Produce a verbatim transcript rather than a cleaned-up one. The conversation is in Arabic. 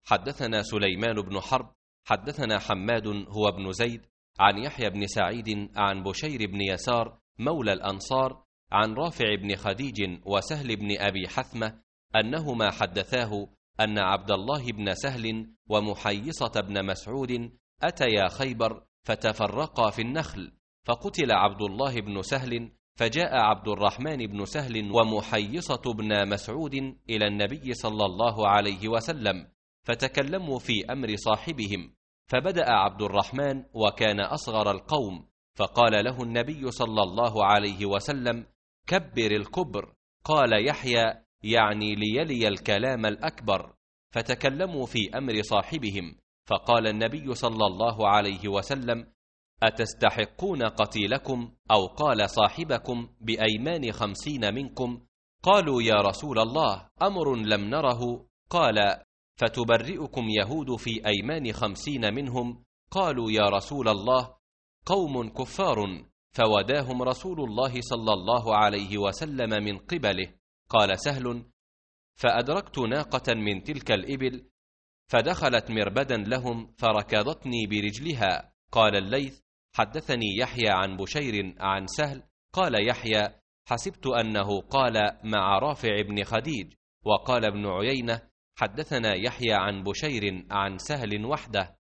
حدثنا سليمان بن حرب حدثنا حماد هو ابن زيد عن يحيى بن سعيد عن بشير بن يسار مولى الأنصار عن رافع بن خديج وسهل بن أبي حثمة أنهما حدثاه أن عبد الله بن سهل ومحيصة بن مسعود أتيا خيبر فتفرقا في النخل، فقتل عبد الله بن سهل، فجاء عبد الرحمن بن سهل ومحيصة بن مسعود إلى النبي صلى الله عليه وسلم، فتكلموا في أمر صاحبهم، فبدأ عبد الرحمن وكان أصغر القوم، فقال له النبي صلى الله عليه وسلم: كبر الكبر. قال يحيى: يعني ليلي الكلام الأكبر. فتكلموا في أمر صاحبهم، فقال النبي صلى الله عليه وسلم: أتستحقون قتيلكم؟ أو قال صاحبكم بأيمان خمسين منكم؟ قالوا: يا رسول الله، أمر لم نره. قال: فتبرئكم يهود في أيمان خمسين منهم؟ قالوا: يا رسول الله، قوم كفار. فوداهم رسول الله صلى الله عليه وسلم من قبله. قال سهل: فأدركت ناقة من تلك الإبل فدخلت مربدا لهم فركضتني برجلها. قال الليث: حدثني يحيى عن بشير عن سهل. قال يحيى: حسبت أنه قال مع رافع بن خديج. وقال ابن عيينة: حدثنا يحيى عن بشير عن سهل وحده.